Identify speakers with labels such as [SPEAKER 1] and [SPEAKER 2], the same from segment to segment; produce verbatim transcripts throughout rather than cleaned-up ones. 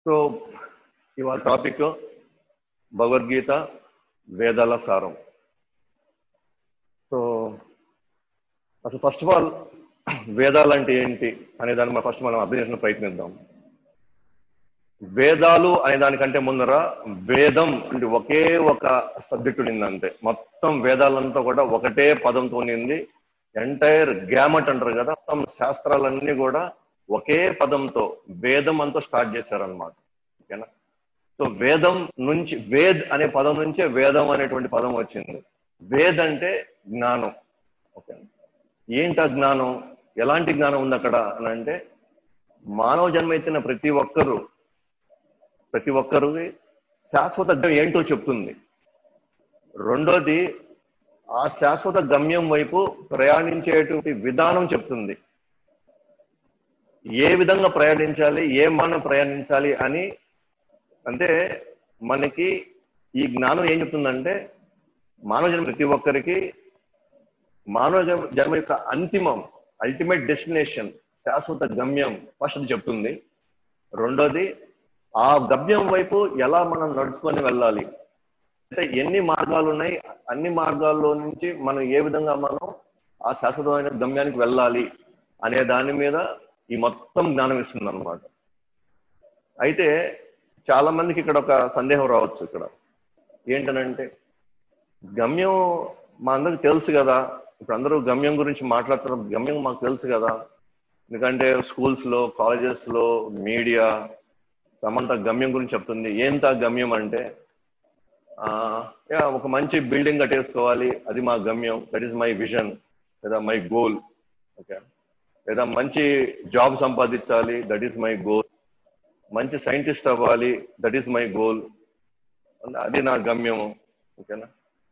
[SPEAKER 1] So ఇవాళ topic Bhagavad Gita వేదాల సారం. సో అసలు ఫస్ట్ ఆఫ్ ఆల్ వేదాలు అంటే ఏంటి అనే దాన్ని మనం ఫస్ట్ మనం అర్థం చేసుకునే ప్రయత్నిద్దాం. వేదాలు అనే దానికంటే ముందర వేదం అంటే ఒకే ఒక సబ్జెక్ట్ ఉండింది అంతే. మొత్తం వేదాలంతా కూడా ఒకటే పదంతో ఉండింది. ఎంటైర్ గ్యామట్ అంటారు కదా, మొత్తం శాస్త్రాలన్నీ కూడా ఒకే పదంతో వేదం అంతా స్టార్ట్ చేశారనమాట. ఓకేనా? సో వేదం నుంచి వేద్ అనే పదం నుంచే వేదం అనేటువంటి పదం వచ్చింది. వేద్ అంటే జ్ఞానం. ఓకే, ఏంటి జ్ఞానం? ఎలాంటి జ్ఞానం ఉంది అక్కడ అని అంటే, మానవ జన్మ ఎత్తిన ప్రతి ఒక్కరూ ప్రతి ఒక్కరు శాశ్వత గమ్యం ఏంటో చెప్తుంది. రెండోది, ఆ శాశ్వత గమ్యం వైపు ప్రయాణించేటువంటి విధానం చెప్తుంది. ఏ విధంగా ప్రయాణించాలి, ఏ మనం ప్రయాణించాలి అని. అంటే మనకి ఈ జ్ఞానం ఏం చెప్తుందంటే, మానవ జన్మ ప్రతి ఒక్కరికి మానవ జన్మ యొక్క అంతిమం అల్టిమేట్ డెస్టినేషన్ శాశ్వత గమ్యం ఫస్ట్ చెప్తుంది. రెండోది, ఆ గమ్యం వైపు ఎలా మనం నడుచుకొని వెళ్ళాలి, అంటే ఎన్ని మార్గాలు ఉన్నాయి, అన్ని మార్గాల్లో నుంచి మనం ఏ విధంగా మనం ఆ శాశ్వతమైన గమ్యానికి వెళ్ళాలి అనే దాని మీద ఈ మొత్తం జ్ఞానం ఇస్తుంది అనమాట. అయితే చాలా మందికి ఇక్కడ ఒక సందేహం రావచ్చు. ఇక్కడ ఏంటనంటే, గమ్యం మా అందరికి తెలుసు కదా, ఇప్పుడు అందరూ గమ్యం గురించి మాట్లాడుతున్నారు, గమ్యం మాకు తెలుసు కదా, ఎందుకంటే స్కూల్స్ లో, కాలేజెస్ లో, మీడియా సమంత గమ్యం గురించి చెప్తుంది. ఏంట గమ్యం అంటే, ఆ ఒక మంచి బిల్డింగ్ కట్టేసుకోవాలి, అది మా గమ్యం, దట్ ఈస్ మై విజన్ లేదా మై గోల్. ఓకే, లేదా మంచి జాబ్ సంపాదించాలి, దట్ ఈస్ మై గోల్. మంచి సైంటిస్ట్ అవ్వాలి, దట్ ఈస్ మై గోల్, అది నా గమ్యము. ఓకేనా?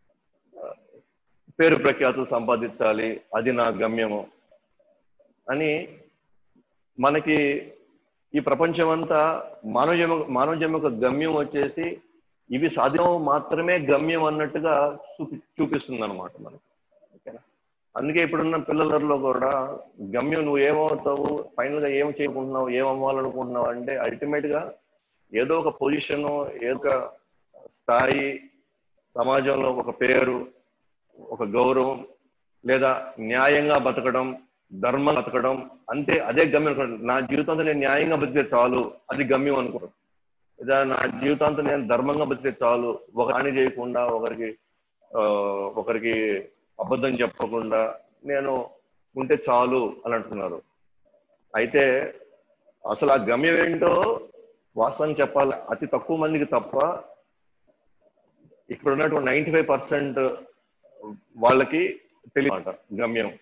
[SPEAKER 1] పేరు ప్రఖ్యాతులు సంపాదించాలి, అది నా గమ్యము అని మనకి ఈ ప్రపంచం అంతా మానవ జన్మ మానవ జన్మ యొక్క గమ్యం వచ్చేసి ఇవి సాధ్యం మాత్రమే గమ్యం అన్నట్టుగా చూపి చూపిస్తుంది అనమాట మనకి. ఓకేనా? అందుకే ఇప్పుడున్న పిల్లలలో కూడా గమ్యం నువ్వు ఏమవుతావు, ఫైనల్ గా ఏం చేయకుంటున్నావు, ఏం అవ్వాలనుకుంటున్నావు అంటే అల్టిమేట్ గా ఏదో ఒక పొజిషన్, ఏదో ఒక స్థాయి, సమాజంలో ఒక పేరు, ఒక గౌరవం, లేదా న్యాయంగా బతకడం, ధర్మం బతకడం, అంతే. అదే గమ్యం అనుకోండి. నా జీవితంతో నేను న్యాయంగా బతికే చాలు, అది గమ్యం అనుకో. లేదా నా జీవితాంతం నేను ధర్మంగా బతికే చాలు, ఒక హాని చేయకుండా, ఒకరికి ఆ ఒకరికి అబద్ధం చెప్పకుండా నేను ఉంటే చాలు అని అంటున్నారు. అయితే అసలు ఆ గమ్యం ఏంటో వాస్తవం చెప్పాలి, అతి తక్కువ మందికి తప్ప ఇక్కడ ఉన్నటువంటి నైంటీ ఫైవ్ పర్సెంట్ వాళ్ళకి తెలియమాట గమ్యం.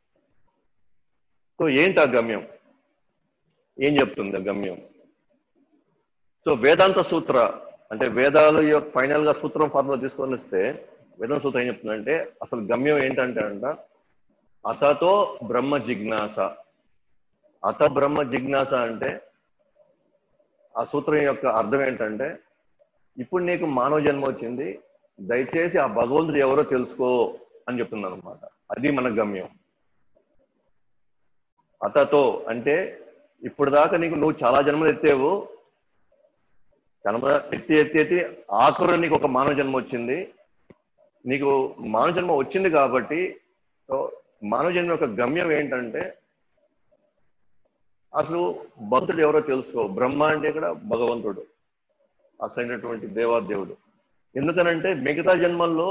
[SPEAKER 1] సో ఏంటి ఆ గమ్యం? ఏం చెప్తుంది ఆ గమ్యం? సో వేదాంత సూత్ర అంటే వేదాలు యొక్క ఫైనల్ గా సూత్రం ఫార్ములా తీసుకొని వస్తే వేదాంత సూత్రం ఏం చెప్తుందంటే, అసలు గమ్యం ఏంటంటే అంట, అతతో బ్రహ్మ జిజ్ఞాస. అత బ్రహ్మ జిజ్ఞాస అంటే ఆ సూత్రం యొక్క అర్థం ఏంటంటే, ఇప్పుడు నీకు మానవ జన్మ వచ్చింది, దయచేసి ఆ భగవంతుడు ఎవరో తెలుసుకో అని చెప్తుంది అనమాట. అది మన గమ్యం. అతతో అంటే ఇప్పుడు దాకా నీకు నువ్వు చాలా జన్మలు ఎత్తేవు, జన్మ ఎత్తి ఎత్తి ఎత్తి ఆఖరు నీకు ఒక మానవ జన్మ వచ్చింది. నీకు మానవ జన్మ వచ్చింది కాబట్టి మానవ జన్మ యొక్క గమ్యం ఏంటంటే, అసలు భక్తుడు ఎవరో తెలుసుకో. బ్రహ్మ అంటే ఇక్కడ భగవంతుడు, అసలైనటువంటి దేవాదేవుడు. ఎందుకనంటే మిగతా జన్మల్లో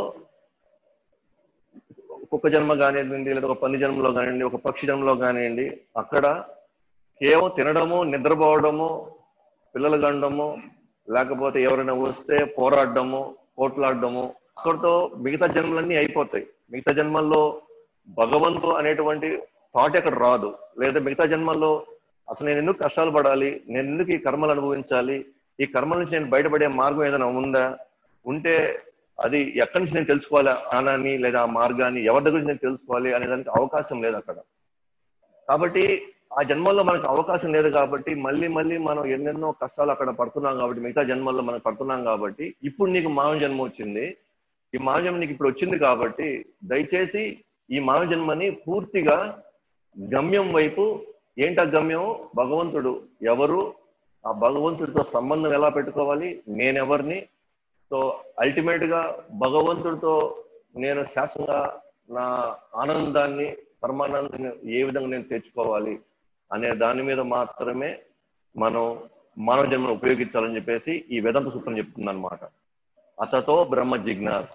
[SPEAKER 1] ఒక్కొక్క జన్మ కానివ్వండి, లేదా ఒక పంది జన్మలో కానివ్వండి, ఒక పక్షి జన్మలో కానివ్వండి, అక్కడ కేవలం తినడము, నిద్రపోవడము, పిల్లలు గండము, లేకపోతే ఎవరైనా వస్తే పోరాడము, పోట్లాడము, అక్కడితో మిగతా జన్మలన్నీ అయిపోతాయి. మిగతా జన్మల్లో భగవంతుడు అనేటువంటి థాట్ అక్కడ రాదు. లేదా మిగతా జన్మల్లో అసలు నేను ఎందుకు కష్టాలు పడాలి, నేను ఎందుకు ఈ కర్మలు అనుభవించాలి, ఈ కర్మల నుంచి నేను బయటపడే మార్గం ఏదైనా ఉందా, ఉంటే అది ఎక్కడి నుంచి నేను తెలుసుకోవాలి ఆనాన్ని, లేదా ఆ మార్గాన్ని ఎవరి దగ్గర నుంచి నేను తెలుసుకోవాలి అనే దానికి అవకాశం లేదు అక్కడ. కాబట్టి ఆ జన్మల్లో మనకు అవకాశం లేదు కాబట్టి మళ్ళీ మళ్ళీ మనం ఎన్నెన్నో కష్టాలు అక్కడ పడుతున్నాం కాబట్టి, మిగతా జన్మల్లో మనం పడుతున్నాం కాబట్టి, ఇప్పుడు నీకు మానవ జన్మ వచ్చింది, ఈ మానవ జన్మ నీకు ఇప్పుడు వచ్చింది కాబట్టి దయచేసి ఈ మానవ జన్మని పూర్తిగా గమ్యం వైపు, ఏంట గమ్యం, భగవంతుడు ఎవరు, ఆ భగవంతుడితో సంబంధం ఎలా పెట్టుకోవాలి, నేనెవరిని, సో అల్టిమేట్ గా భగవంతుడితో నేను శాశ్వతంగా నా ఆనందాన్ని పరమానందాన్ని ఏ విధంగా నేను తెచ్చుకోవాలి అనే దాని మీద మాత్రమే మనం మానవ జన్మను ఉపయోగించాలని చెప్పేసి ఈ వేదాంత సూత్రం చెప్తుంది అనమాట. అతతో బ్రహ్మ జిజ్ఞాస.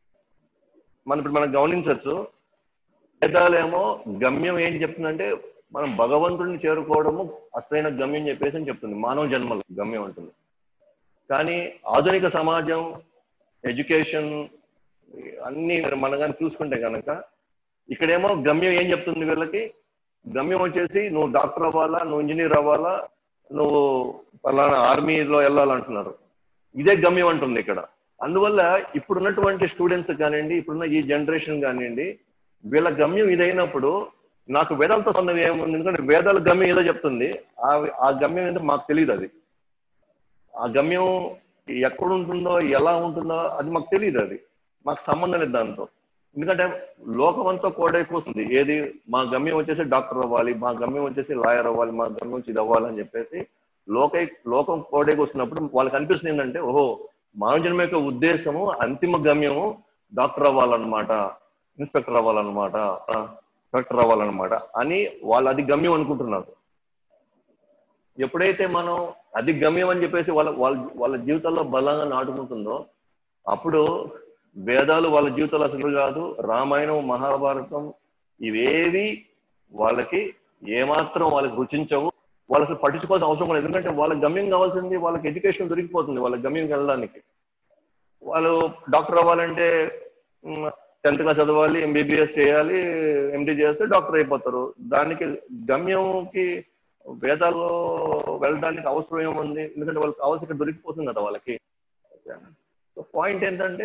[SPEAKER 1] మనం ఇప్పుడు మనం గమనించవచ్చు, వేదాలేమో గమ్యం ఏం చెప్తుందంటే మనం భగవంతుడిని చేరుకోవడము అసలైన గమ్యం చెప్పేసి అని చెప్తుంది, మానవ జన్మలో గమ్యం అంటుంది. కానీ ఆధునిక సమాజం, ఎడ్యుకేషన్ అన్ని మనం కానీ చూసుకుంటే కనుక ఇక్కడేమో గమ్యం ఏం చెప్తుంది వీళ్ళకి, గమ్యం వచ్చేసి నువ్వు డాక్టర్ అవ్వాలా, నువ్వు ఇంజనీర్ అవ్వాలా, నువ్వు పలానా ఆర్మీలో వెళ్ళాలంటున్నారు. ఇదే గమ్యం అంటుంది ఇక్కడ. అందువల్ల ఇప్పుడున్నటువంటి స్టూడెంట్స్ కానివ్వండి, ఇప్పుడున్న ఈ జనరేషన్ కానివ్వండి, వీళ్ళ గమ్యం ఇదైనప్పుడు నాకు వేదాలతో సంబంధం ఏముంది, ఎందుకంటే వేదాల గమ్యం ఏదో చెప్తుంది, ఆ ఆ గమ్యం ఏంటో మాకు తెలియదు. అది ఆ గమ్యం ఎక్కడ ఉంటుందో ఎలా ఉంటుందో అది మాకు తెలియదు, అది మాకు సంబంధం లేదు దాంతో. ఎందుకంటే లోకం అంతా కోడే కూస్తుంది, ఏది మా గమ్యం వచ్చేసి డాక్టర్ అవ్వాలి, మా గమ్యం వచ్చేసి లాయర్ అవ్వాలి, మా గమ్యం వచ్చి ఇది అవ్వాలని చెప్పేసి లోక లోకం కోడే కూస్తున్నప్పుడు వాళ్ళకి అనిపిస్తుంది ఏంటంటే, ఓహో మానవ జన్మ యొక్క ఉద్దేశము, అంతిమ గమ్యము డాక్టర్ అవ్వాలన్నమాట, ఇన్స్పెక్టర్ అవ్వాలన్నమాట, కలెక్టర్ అవ్వాలన్నమాట అని వాళ్ళు అది గమ్యం అనుకుంటున్నారు. ఎప్పుడైతే మనం అది గమ్యం అని చెప్పేసి వాళ్ళ వాళ్ళ వాళ్ళ జీవితాల్లో బలంగా నాటుకుంటుందో అప్పుడు వేదాలు వాళ్ళ జీవితాలు అసలు కాదు, రామాయణం మహాభారతం ఇవేవి వాళ్ళకి ఏమాత్రం వాళ్ళకి రుచించవు, వాళ్ళు అసలు పట్టించుకోవాల్సిన అవసరం లేదు. ఎందుకంటే వాళ్ళ గమ్యం కావాల్సింది వాళ్ళకి ఎడ్యుకేషన్ దొరికిపోతుంది, వాళ్ళ గమ్యం వెళ్ళడానికి. వాళ్ళు డాక్టర్ అవ్వాలంటే టెన్త్ క్లాస్ చదవాలి, ఎంబీబీఎస్ చేయాలి, ఎండి చేస్తే డాక్టర్ అయిపోతారు. దానికి గమ్యంకి వేదాల్లో వెళ్ళడానికి అవసరం ఏముంది, ఎందుకంటే వాళ్ళకి కావాల్సి ఇక్కడ దొరికిపోతుంది కదా వాళ్ళకి. పాయింట్ ఏంటంటే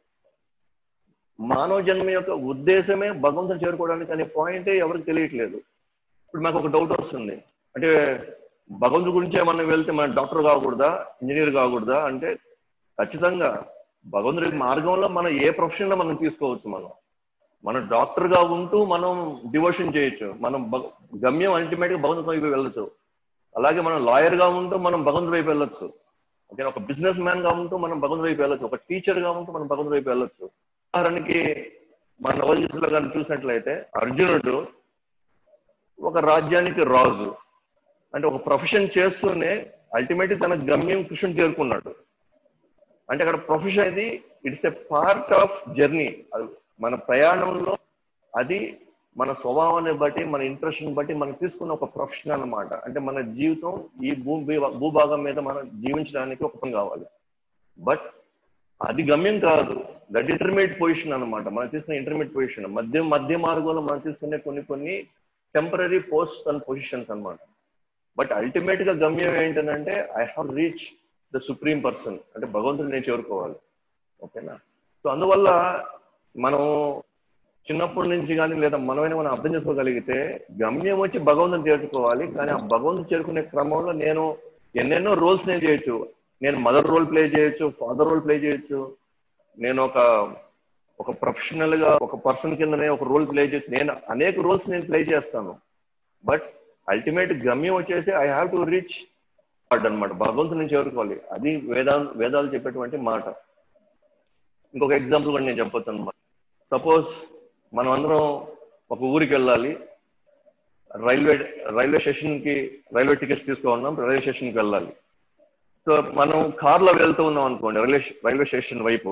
[SPEAKER 1] మానవ జన్మ యొక్క ఉద్దేశమే భగవంతుని చేరుకోవడానికి అనే పాయింటే ఎవరికి తెలియట్లేదు. ఇప్పుడు మాకు ఒక డౌట్ వస్తుంది, అంటే భగవంతుడి గురించే మనం వెళ్తే మనం డాక్టర్ కాకూడదా, ఇంజనీర్ కాకూడదా అంటే ఖచ్చితంగా భగవంతుడి మార్గంలో మనం ఏ ప్రొఫెషన్ లో మనం తీసుకోవచ్చు. మనం మనం డాక్టర్ గా ఉంటూ మనం డివోషన్ చేయొచ్చు, మనం గమ్యం అల్టిమేట్ గా భగవంతుడి వైపు వెళ్ళొచ్చు. అలాగే మనం లాయర్ గా ఉంటూ మనం భగవంతుడి వైపు వెళ్ళొచ్చు, ఓకే, ఒక బిజినెస్ మ్యాన్ గా ఉంటూ మనం భగవంతుడి వైపు వెళ్ళొచ్చు, ఒక టీచర్ గా ఉంటూ మనం భగవంతుడి వైపు వెళ్ళొచ్చు. ఉదాహరణకి మన నవజీవితంలో కానీ చూసినట్లయితే అర్జునుడు ఒక రాజ్యానికి రాజు, అంటే ఒక ప్రొఫెషన్ చేస్తూనే అల్టిమేట్లీ తన గమ్యం కృష్ణుని చేరుకున్నాడు. అంటే అక్కడ ప్రొఫెషన్ అనేది it's a part of journey, మన ప్రయాణంలో అది మన స్వభావాన్ని బట్టి, మన ఇంట్రెస్ట్ని బట్టి మనం తీసుకున్న ఒక ప్రొఫెషన్ అన్నమాట. అంటే మన జీవితం ఈ భూ భూభాగం మీద మనం జీవించడానికి ఒక పని కావాలి, బట్ అది గమ్యం కాదు, దట్ ఇంటర్మీడియట్ పొజిషన్ అనమాట. మనం తీసుకునే ఇంటర్మీడియట్ పొజిషన్, మధ్య మధ్య మార్గంలో మనం తీసుకునే కొన్ని కొన్ని టెంపరీ పోస్ట్ అండ్ పొజిషన్స్ అనమాట. బట్ అల్టిమేట్ గా గమ్యం ఏంటంటే I have reach the supreme person, అంటే భగవంతుడిని నేను చేరుకోవాలి, ఓకేనా. సో అందువల్ల మనం చిన్నప్పటి నుంచి కానీ లేదా మనమైనా మనం అర్థం చేసుకోగలిగితే గమ్యం వచ్చి భగవంతుని చేరుకోవాలి. కానీ ఆ భగవంతుని చేరుకునే క్రమంలో నేను ఎన్నెన్నో రోల్స్ నేను చేయొచ్చు. నేను మదర్ రోల్ ప్లే చేయొచ్చు, ఫాదర్ రోల్ ప్లే చేయొచ్చు, నేను ఒక ఒక ప్రొఫెషనల్ గా ఒక పర్సన్ కిందనే ఒక రోల్ ప్లే చేయొచ్చు, నేను అనేక రోల్స్ నేను ప్లే చేస్తాను. బట్ అల్టిమేట్ గమ్యం వచ్చేసి I have to reach God అనమాట, భగవంతుని చేరుకోవాలి. అది వేదా వేదాలు చెప్పేటువంటి మాట. ఇంకొక ఎగ్జాంపుల్ కూడా నేను చెప్పొచ్చు అనమాట. సపోజ్ మనం అందరం ఒక ఊరికి వెళ్ళాలి, రైల్వే రైల్వే స్టేషన్ కి రైల్వే టికెట్స్ తీసుకున్నాం, రైల్వే స్టేషన్ కి వెళ్ళాలి. సో మనం కార్లో వెళ్తూ ఉన్నాం అనుకోండి రైల్వే రైల్వే స్టేషన్ వైపు,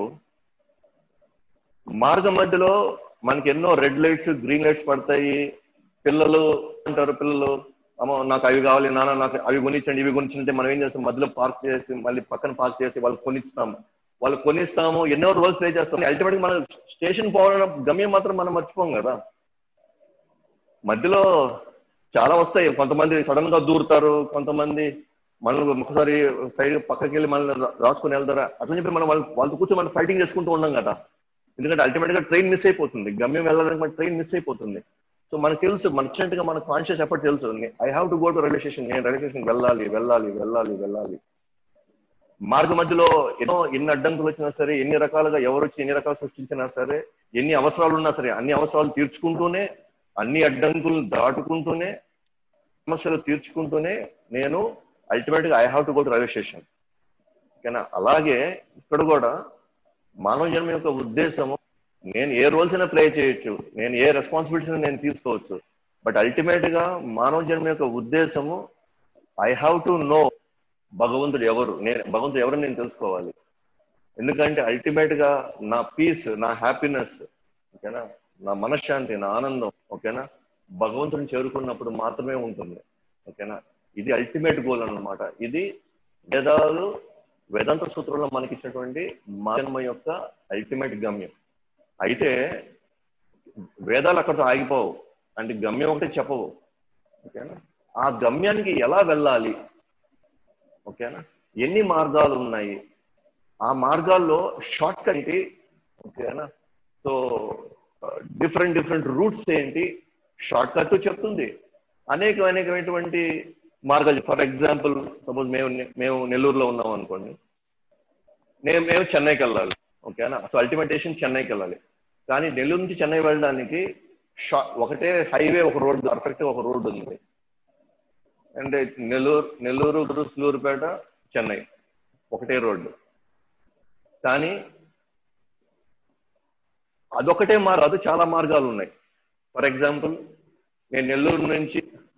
[SPEAKER 1] మార్గ మధ్యలో మనకి ఎన్నో రెడ్ లైట్స్, గ్రీన్ లైట్స్ పడతాయి. పిల్లలు అంటారు, పిల్లలు అమ్మో నాకు అవి కావాలి నాన్న, నాకు అవి కొనిచ్చండి, ఇవి కొనిచ్చింటే మనం ఏం చేస్తాం, మధ్యలో పార్క్ చేసి మళ్ళీ పక్కన పార్క్ చేసి వాళ్ళు కొనిస్తాము, వాళ్ళు కొనిస్తాము, ఎన్నో రోల్స్ ప్లే చేస్తాం. అల్టిమేట్ గా మనం స్టేషన్ పోవాలన్న గమ్యం మాత్రం మనం మర్చిపోం కదా. మధ్యలో చాలా వస్తాయి, కొంతమంది సడన్ గా దూరుతారు, కొంతమంది మనం ఒకసారి సైడ్ పక్కకి వెళ్ళి మనల్ని రాసుకుని వెళ్తారా, అట్లా చెప్పి మనం వాళ్ళు వాళ్ళతో కూర్చొని మనం ఫైటింగ్ చేసుకుంటూ ఉన్నాం కదా. ఎందుకంటే అల్టిమేట్ గా ట్రైన్ మిస్ అయిపోతుంది, గమ్యం వెళ్ళడానికి మన ట్రైన్ మిస్ అయిపోతుంది. సో మనకు తెలుసు, మనకి మన కాన్షియస్ ఎఫర్ట్ తెలుసు, I have to go to railway station, నేను రైల్వే స్టేషన్ వెళ్ళాలి వెళ్ళాలి వెళ్ళాలి వెళ్ళాలి. మార్గ మధ్యలో ఎన్నో ఎన్ని అడ్డంకులు వచ్చినా సరే, ఎన్ని రకాలుగా ఎవరు వచ్చి ఎన్ని రకాలు సృష్టించినా సరే, ఎన్ని అవసరాలు ఉన్నా సరే, అన్ని అవసరాలు తీర్చుకుంటూనే, అన్ని అడ్డంకులను దాటుకుంటూనే, సమస్యలు తీర్చుకుంటూనే నేను అల్టిమేట్ గా I have to go to railway station. ఓకేనా? అలాగే ఇక్కడ కూడా మానవ జన్మ యొక్క ఉద్దేశము, నేను ఏ రోల్స్ అయినా ప్లే చేయొచ్చు, నేను ఏ రెస్పాన్సిబిలిటీని నేను తీసుకోవచ్చు, బట్ అల్టిమేట్ గా మానవ జన్మ యొక్క ఉద్దేశము ఐ హ్యావ్ టు నో భగవంతుడు ఎవరు, నేను భగవంతుడు ఎవరు నేను తెలుసుకోవాలి. ఎందుకంటే అల్టిమేట్ గా నా పీస్, నా హ్యాపీనెస్, ఓకేనా, నా మనశ్శాంతి, నా ఆనందం, ఓకేనా, భగవంతుడిని చేరుకున్నప్పుడు మాత్రమే ఉంటుంది. ఓకేనా? ఇది అల్టిమేట్ గోల్ అన్నమాట. ఇది వేదాలు, వేదాంత సూత్రంలో మనకి ఇచ్చినటువంటి మానవ యొక్క అల్టిమేట్ గమ్యం. అయితే వేదాలు అక్కడితో ఆగిపోవు, అంటే గమ్యం ఒకటి చెప్పవు. ఓకేనా? ఆ గమ్యానికి ఎలా వెళ్ళాలి, ఓకేనా, ఎన్ని మార్గాలు ఉన్నాయి, ఆ మార్గాల్లో షార్ట్ కట్ ఏంటి, ఓకేనా, సో డిఫరెంట్ డిఫరెంట్ రూట్స్ ఏంటి, షార్ట్ కట్ చెప్తుంది. అనేక అనేకమైనటువంటి మార్గాలు. ఫర్ ఎగ్జాంపుల్ సపోజ్ మేము మేము నెల్లూరులో ఉన్నాం అనుకోండి, నేను మేము చెన్నైకి వెళ్ళాలి. ఓకేనా? సో అల్టిమేటేషన్ చెన్నైకి వెళ్ళాలి. కానీ నెల్లూరు నుంచి చెన్నై వెళ్ళడానికి షా ఒకటే హైవే, ఒక రోడ్, పర్ఫెక్ట్ ఒక రోడ్ ఉంది. అంటే నెల్లూరు నెల్లూరు సూలూరుపేట చెన్నై ఒకటే రోడ్డు. కానీ అదొకటే మార్గం, అది చాలా మార్గాలు ఉన్నాయి. ఫర్ ఎగ్జాంపుల్ నేను నెల్లూరు నుంచి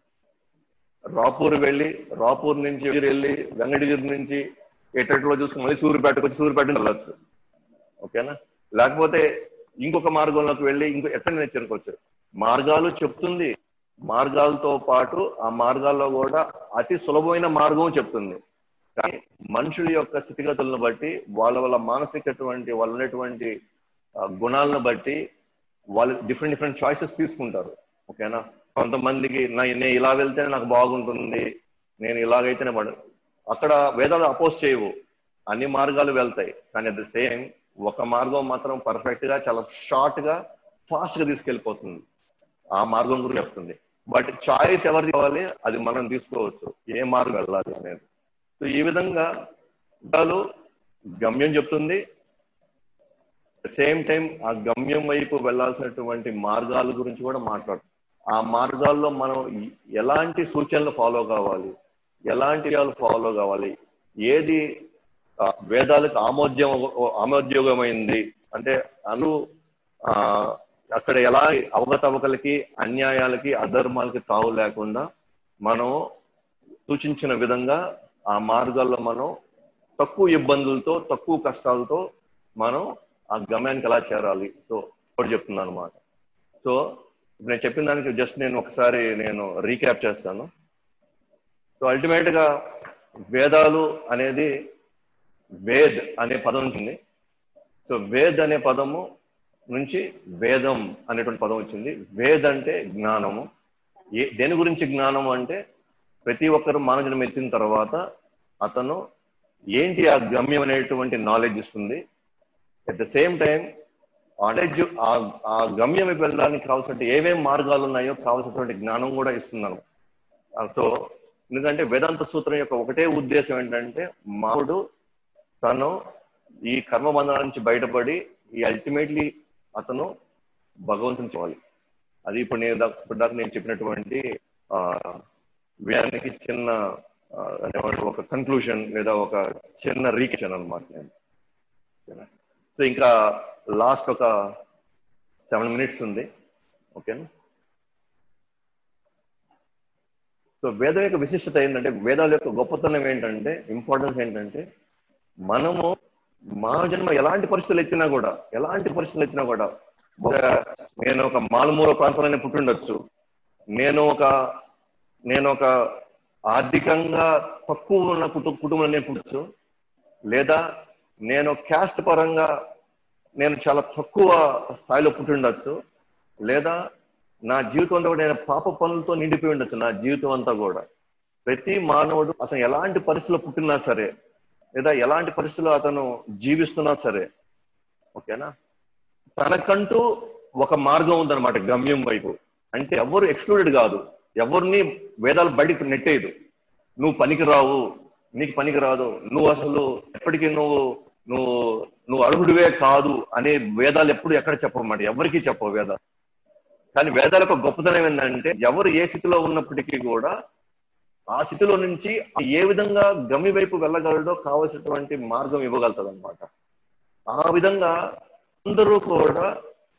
[SPEAKER 1] రాపూర్ వెళ్ళి, రాపూర్ నుంచి వెళ్ళి వెంకటగిరి నుంచి ఎట్టట్లో చూసుకుని మళ్ళీ సూర్యుపేటకు వచ్చి సూర్యుపేట వెళ్ళొచ్చు. ఓకేనా? లేకపోతే ఇంకొక మార్గంలోకి వెళ్ళి ఇంకో ఎట్లా చేరుకోవచ్చు. మార్గాలు చెప్తుంది, మార్గాలతో పాటు ఆ మార్గాల్లో కూడా అతి సులభమైన మార్గం చెప్తుంది. కానీ మనుషుల యొక్క స్థితిగతులను బట్టి, వాళ్ళ వాళ్ళ మానసికటువంటి వాళ్ళు ఉన్నటువంటి గుణాలను బట్టి వాళ్ళు డిఫరెంట్ డిఫరెంట్ చాయిసెస్ తీసుకుంటారు. ఓకేనా? కొంతమందికి నేను ఇలా వెళ్తేనే నాకు బాగుంటుంది, నేను ఇలాగైతేనే పడు, అక్కడ వేదాలు అపోజ్ చేయవు, అన్ని మార్గాలు వెళ్తాయి. కానీ అట్ ద సేమ్ ఒక మార్గం మాత్రం పర్ఫెక్ట్ గా, చాలా షార్ట్ గా, ఫాస్ట్ గా తీసుకెళ్ళిపోతుంది. ఆ మార్గం గురించి చెప్తుంది. బట్ చాయిస్ ఎవరు కావాలి, అది మనం తీసుకోవచ్చు, ఏ మార్గం వెళ్ళాలి అనేది. సో ఈ విధంగా వేదాలు గమ్యం చెప్తుంది, సేమ్ టైం ఆ గమ్యం వైపు వెళ్లాల్సినటువంటి మార్గాల గురించి కూడా మాట్లాడుతుంది. ఆ మార్గాల్లో మనం ఎలాంటి సూచనలు ఫాలో కావాలి, ఎలాంటి విషయాలు ఫాలో కావాలి, ఏది వేదాలకు ఆమోద్యం ఆమోద్యోగమైంది అంటే అను ఆ అక్కడ ఎలా అవకతవకలకి, అన్యాయాలకి, అధర్మాలకి తావు లేకుండా మనం సూచించిన విధంగా ఆ మార్గాల్లో మనం తక్కువ ఇబ్బందులతో, తక్కువ కష్టాలతో మనం ఆ గమ్యానికి ఎలా చేరాలి. సో ఒకటి చెప్తున్నాను అనమాట. సో నేను చెప్పిన దానికి జస్ట్ నేను ఒకసారి నేను రీక్యాప్ చేస్తాను. సో అల్టిమేట్ గా వేదాలు అనేది వేద్ అనే పదం ఉంటుంది. సో వేద్ అనే పదము నుంచి వేదం అనేటువంటి పదం వచ్చింది. వేద్ అంటే జ్ఞానము. ఏ దేని గురించి జ్ఞానము అంటే ప్రతి ఒక్కరు మానవుని ఎత్తిన తర్వాత అతను ఏంటి ఆ గమ్యం అనేటువంటి నాలెడ్జ్ ఇస్తుంది. At the same time knowledge ఆ గమ్యం వెళ్ళడానికి కావాల్సిన ఏమేమి మార్గాలు ఉన్నాయో కావాల్సినటువంటి జ్ఞానం కూడా ఇస్తున్నాను. సో ఎందుకంటే వేదాంత సూత్రం యొక్క ఒకటే ఉద్దేశం ఏంటంటే మానవుడు తను ఈ కర్మబంధనాల నుంచి బయటపడి ఈ అల్టిమేట్లీ అతను భగవంతుని చూడాలి. అది ఇప్పుడు నేను ఇప్పుడు దాకా నేను చెప్పినటువంటి ఆ విషయానికి చిన్న ఒక కన్క్లూషన్ లేదా ఒక చిన్న రీకెషన్ అనమాట నేను. సో ఇంకా లాస్ట్ ఒక సెవెన్ మినిట్స్ ఉంది. ఓకేనా? సో వేదం యొక్క విశిష్టత ఏంటంటే, వేదాల యొక్క గొప్పతనం ఏంటంటే, ఇంపార్టెన్స్ ఏంటంటే, మనము మానవ జన్మ ఎలాంటి పరిస్థితులు ఎత్తినా కూడా ఎలాంటి పరిస్థితులు ఎత్తినా కూడా ఒక నేను ఒక మారుమూల ప్రాంతంలోనే పుట్టిండొచ్చు, నేను ఒక నేను ఒక ఆర్థికంగా తక్కువ ఉన్న కుటుంబ కుటుంబంలోనే పుట్టచ్చు, లేదా నేను క్యాస్ట్ పరంగా నేను చాలా తక్కువ స్థాయిలో పుట్టిండొచ్చు, లేదా నా జీవితం అంతా కూడా నేను పాప పనులతో నిండిపోయి ఉండొచ్చు నా జీవితం అంతా కూడా. ప్రతి మానవుడు అతను ఎలాంటి పరిస్థితుల్లో పుట్టినా సరే, లేదా ఎలాంటి పరిస్థితుల్లో అతను జీవిస్తున్నా సరే, ఓకేనా, తనకంటూ ఒక మార్గం ఉందన్నమాట గమ్యం వైపు. అంటే ఎవరు ఎక్స్క్లూడెడ్ కాదు, ఎవరిని వేదాలు బయటికి నెట్టేయదు. నువ్వు పనికిరావు, నీకు పనికి రాదు, నువ్వు అసలు ఎప్పటికీ నువ్వు నువ్వు నువ్వు అర్హుడివే కాదు అనే వేదాలు ఎప్పుడు ఎక్కడ చెప్పమాట, ఎవరికీ చెప్పవు వేదాలు. కానీ వేదాలకు గొప్పతనం ఏంటంటే ఎవరు ఏ స్థితిలో ఉన్నప్పటికీ కూడా ఆ స్థితిలో నుంచి ఏ విధంగా గమ్య వైపు వెళ్ళగలడో కావలసినటువంటి మార్గం ఇవ్వగలుగుతుంది అనమాట. ఆ విధంగా అందరూ కూడా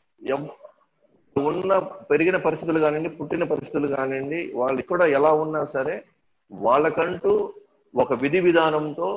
[SPEAKER 1] ఉన్న పెరిగిన పరిస్థితులు కానివ్వండి, పుట్టిన పరిస్థితులు కానివ్వండి, వాళ్ళు ఇక్కడ ఎలా ఉన్నా సరే వాళ్ళకంటూ ఒక విధి విధానంతో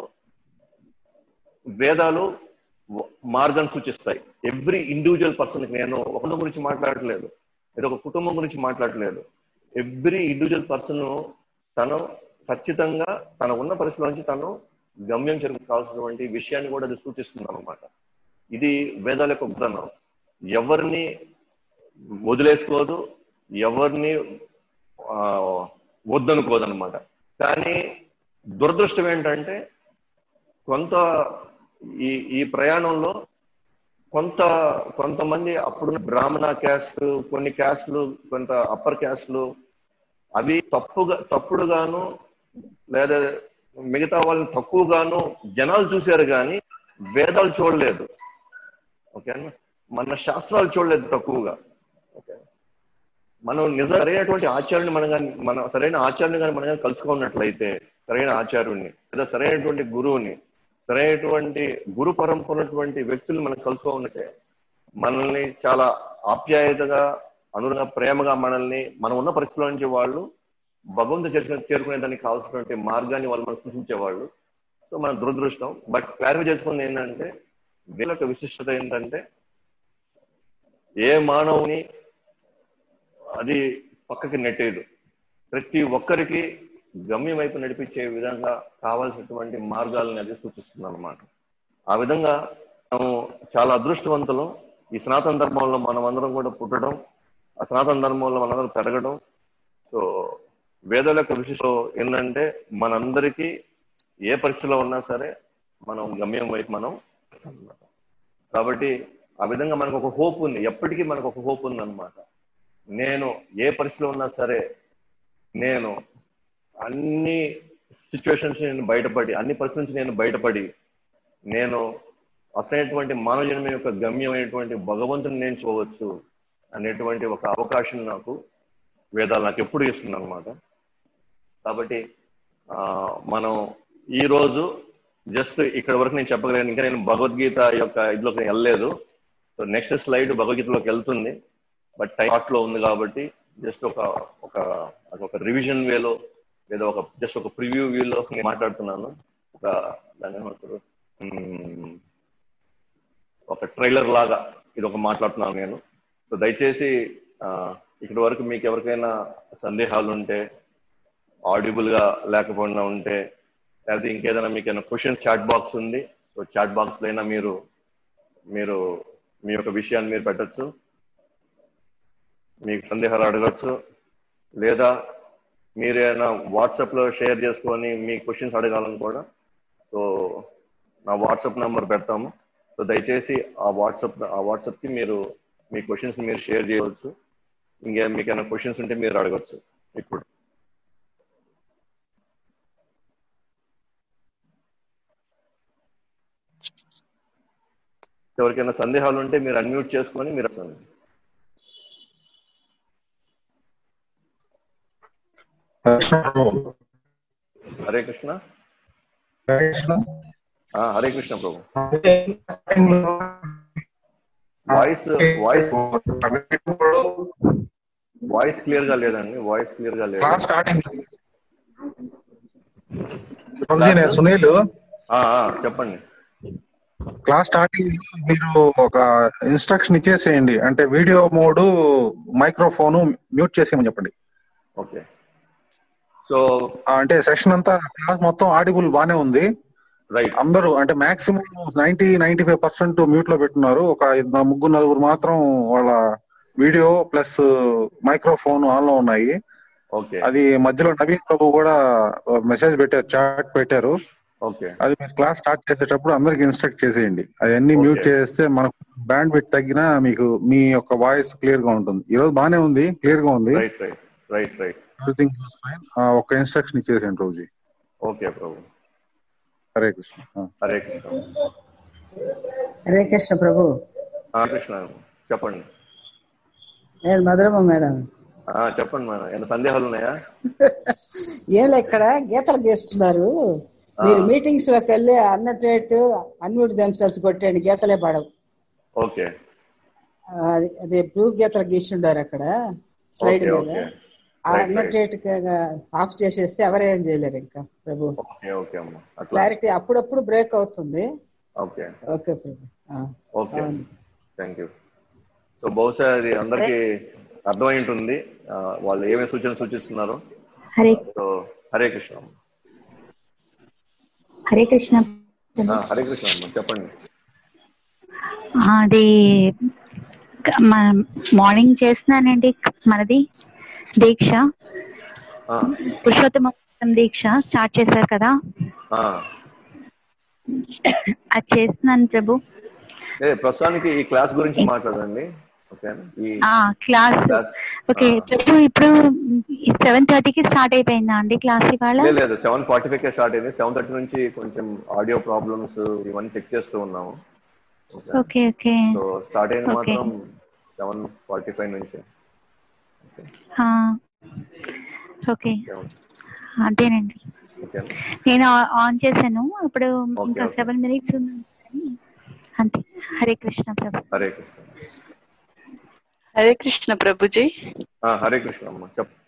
[SPEAKER 1] వేదాలు మార్గం సూచిస్తాయి. ఎవ్రీ ఇండివిజువల్ పర్సన్కి, నేను ఒకరి గురించి మాట్లాడట్లేదు, ఇది ఒక కుటుంబం గురించి మాట్లాడట్లేదు, ఎవ్రీ ఇండివిజువల్ పర్సన్ తను ఖచ్చితంగా తన ఉన్న పరిస్థితుల నుంచి తను గమ్యం చెరుకు కావాల్సినటువంటి విషయాన్ని కూడా అది సూచిస్తుంది అనమాట. ఇది వేదాల యొక్క గొప్పతనం. ఎవరిని వదిలేసుకోదు, ఎవరిని ఆ వద్దనుకోదు అనమాట. కానీ దురదృష్టం ఏంటంటే కొంత ఈ ఈ ప్రయాణంలో కొంత కొంతమంది అప్పుడు బ్రాహ్మణ క్యాస్ట్, కొన్ని క్యాస్ట్లు, కొంత అప్పర్ క్యాస్ట్లు అవి తప్పుగా తప్పుడుగాను లేదా మిగతా వాళ్ళని తక్కువగాను జనాలు చూశారు, కానీ వేదాలు చూడలేదు. ఓకేనా, మన శాస్త్రాలు చూడలేదు తక్కువగా. ఓకే, మనం నిజ సరైనటువంటి ఆచార్యుని మనం కానీ మన సరైన ఆచార్యుని కానీ మనం కానీ కలుసుకున్నట్లయితే, సరైన ఆచార్యుడిని లేదా సరైనటువంటి గురువుని, సరైనటువంటి గురు పరంపర ఉన్నటువంటి వ్యక్తులు మనం కలుసుకోవాలంటే మనల్ని చాలా ఆప్యాయతగా, అనుగుణంగా, ప్రేమగా మనల్ని మనం ఉన్న పరిస్థితుల నుంచి వాళ్ళు భగవంతు చేరుకునే చేరుకునే దానికి కావాల్సినటువంటి మార్గాన్ని వాళ్ళు మనం సూచించేవాళ్ళు. సో మన దురదృష్టం. బట్ క్లారిఫై చేసుకుంది ఏంటంటే వీళ్ళ యొక్క విశిష్టత ఏంటంటే ఏ మానవుని అది పక్కకి నెట్టేదు, ప్రతి ఒక్కరికి గమ్యం వైపు నడిపించే విధంగా కావాల్సినటువంటి మార్గాలను అది సూచిస్తుంది అనమాట. ఆ విధంగా మనం చాలా అదృష్టవంతులు. ఈ సనాతన ధర్మంలో మనం అందరం కూడా పుట్టడం, ఆ సనాతన ధర్మంలో మనందరం పెరగడం. సో వేదాల యొక్క విశిష్టం ఏంటంటే మనందరికీ ఏ పరిస్థితిలో ఉన్నా సరే మనం గమ్యం వైపు మనం అనమాట. కాబట్టి ఆ విధంగా మనకు ఒక హోప్ ఉంది, ఎప్పటికీ మనకు ఒక హోప్ ఉంది అనమాట. నేను ఏ పరిస్థితిలో ఉన్నా సరే, నేను అన్ని సిచ్యువేషన్స్ నేను బయటపడి, అన్ని పరిస్థితుల నుంచి నేను బయటపడి, నేను అసలైనటువంటి మానవ జన్మ యొక్క గమ్యమైనటువంటి భగవంతుని నేను చూడవచ్చు అనేటువంటి ఒక అవకాశం నాకు వేదాలు నాకు ఎప్పుడు ఇస్తుంది అనమాట. కాబట్టి మనం ఈరోజు జస్ట్ ఇక్కడ వరకు నేను చెప్పగలను. ఇంకా నేను భగవద్గీత యొక్క ఇదిలోకి వెళ్ళలేదు. సో నెక్స్ట్ స్లైడ్ భగవద్గీతలోకి వెళ్తుంది, బట్ టైం లో ఉంది కాబట్టి జస్ట్ ఒక ఒక ఒక రివిజన్ వేలో లేదా ఒక జస్ట్ ఒక ప్రివ్యూ వ్యూలో నేను మాట్లాడుతున్నాను. ఒక దాని ఏమంటారు, ఒక ట్రైలర్ లాగా ఇది ఒక మాట్లాడుతున్నాను నేను. సో దయచేసి ఇక్కడి వరకు మీకు ఎవరికైనా సందేహాలు ఉంటే, ఆడిబుల్ గా లేకపోయినా ఉంటే, లేకపోతే ఇంకేదైనా మీకు ఏదైనా క్వశ్చన్ చాట్ బాక్స్ ఉంది, సో చాట్ బాక్స్ లో అయినా మీరు మీరు మీ యొక్క విషయాన్ని మీరు పెట్టచ్చు, మీకు సందేహాలు అడగచ్చు, లేదా మీరేమైనా వాట్సాప్ లో షేర్ చేసుకొని మీ క్వశ్చన్స్ అడగాలని కూడా సో నా వాట్సాప్ నెంబర్ పెడతాము. సో దయచేసి ఆ వాట్సాప్ ఆ వాట్సాప్ కి మీరు మీ క్వశ్చన్స్ మీరు షేర్ చేయవచ్చు. ఇంకే మీకైనా క్వశ్చన్స్ ఉంటే మీరు అడగచ్చు. ఇప్పుడు ఎవరికైనా సందేహాలు ఉంటే మీరు అన్మ్యూట్ చేసుకొని మీరు వస్తుంది. హరే కృష్ణ. హరే కృష్ణ ప్రభు. వాయిస్ వాయిస్ వాయిస్ క్లియర్ గా లేదండి, వాయిస్ క్లియర్ గా లేదు.
[SPEAKER 2] సునీల్
[SPEAKER 1] చెప్పండి.
[SPEAKER 2] క్లాస్ స్టార్టింగ్ మీరు ఒక ఇన్స్ట్రక్షన్ ఇచ్చేసేయండి, అంటే వీడియో మోడ్ మైక్రోఫోన్ మ్యూట్ చేసేయమని చెప్పండి.
[SPEAKER 1] ఓకే. సో
[SPEAKER 2] అంటే సెషన్ అంతా క్లాస్ మొత్తం ఆడిబుల్ బానే ఉంది.
[SPEAKER 1] రైట్.
[SPEAKER 2] అందరూ అంటే maximum ninety ninety five percent mute లో పెట్టున్నారు. ఒక ముగ్గురు నలుగురు మాత్రం వాళ్ళ వీడియో ప్లస్ మైక్రోఫోన్ ఆన్ లో ఉన్నాయి.
[SPEAKER 1] ఓకే.
[SPEAKER 2] అది మధ్యలో నవీన్ ప్రభు కూడా మెసేజ్ పెట్టారు, చాట్ పెట్టారు.
[SPEAKER 1] ఓకే.
[SPEAKER 2] అది మీరు క్లాస్ స్టార్ట్ చేసేటప్పుడు అందరికి ఇన్స్ట్రక్ట్ చేసేయండి. అవన్నీ మ్యూట్ చేస్తే మనకు బ్యాండ్ విడ్త్ తగ్గినా మీకు మీ యొక్క వాయిస్ క్లియర్ గా ఉంటుంది. ఈ రోజు బానే ఉంది, క్లియర్ గా ఉంది.
[SPEAKER 1] Right right right right
[SPEAKER 2] everything fine. ఒక ఇన్స్ట్రక్షన్ ఇచ్చేసేయండి రోజు.
[SPEAKER 1] ఓకే ప్రభు.
[SPEAKER 2] హరే కృష్ణ.
[SPEAKER 1] హరే కృష్ణ.
[SPEAKER 3] హరే కృష్ణ ప్రభు.
[SPEAKER 1] హరే కృష్ణ. చెప్పండి.
[SPEAKER 3] నేను మధురమ్మ మేడం.
[SPEAKER 1] చెప్పండి మేడం, ఏమైనా సందేహాలు ఉన్నాయా?
[SPEAKER 3] ఏం ఇక్కడ గీతలు గీస్తున్నారు. మీరు మీటింగ్స్ లోకి వెళ్ళి అన్నట్టు అన్మ్యూట్ దెమ్సెల్స్ కొట్టండి, గీతలే పడవు.
[SPEAKER 1] ఓకే,
[SPEAKER 3] అదే బ్లూ గీతలు గీసిండారు అక్కడ స్లైడ్ మీద. అన్నట్టు ఆఫ్ చేసేస్తే ఎవరేం చేయలేరు ఇంకా ప్రభు. క్లారిటీ అప్పుడప్పుడు బ్రేక్ అవుతుంది. ఓకే ఓకే ప్రభు.
[SPEAKER 1] Okay, thank you. సో బహుశా అది అందరికి అర్థమై ఉంటుంది వాళ్ళు ఏమేమి సూచన సూచిస్తున్నారు. సో హరే కృష్ణ.
[SPEAKER 4] హరే కృష్ణ.
[SPEAKER 1] హరే కృష్ణ అమ్మ, చెప్పండి.
[SPEAKER 4] అది మార్నింగ్ చేస్తున్నానండి మనది దీక్ష, పురుషోత్తమ దీక్ష స్టార్ట్ చేశారు కదా, అది చేస్తున్నాను ప్రభు.
[SPEAKER 1] ప్రస్తుతానికి ఈ క్లాస్ గురించి మాట్లాడండి.
[SPEAKER 4] క్లాస్ ఓకే ప్రభు. ఇప్పుడు సెవెన్ థర్టీకి స్టార్ట్ అయిపోయిందా అండి క్లాస్ ఇవాళ?
[SPEAKER 1] లేదు, సెవెన్ ఫార్టీ ఫైవ్ కే స్టార్ట్ అయింది. సెవెన్ థర్టీ నుంచి కొంచెం ఆడియో ప్రాబ్లమ్స్ ఇవన్నీ చెక్ చేస్తూ ఉన్నాము.
[SPEAKER 4] Okay okay.
[SPEAKER 1] సో స్టార్ట్ అయింది మాత్రం సెవెన్ ఫార్టీ ఫైవ్ నుంచి.
[SPEAKER 4] ఓకే అంతేనండి. నేను ఆన్ చేశాను అప్పుడు, ఇంకా సెవెన్ మినిట్స్ ఉంది అంతే. హరే కృష్ణ ప్రభు.
[SPEAKER 1] హరే కృష్ణ.
[SPEAKER 5] హరే కృష్ణ ప్రభుజీ.
[SPEAKER 1] హరే కృష్ణ అమ్మ, చెప్పు.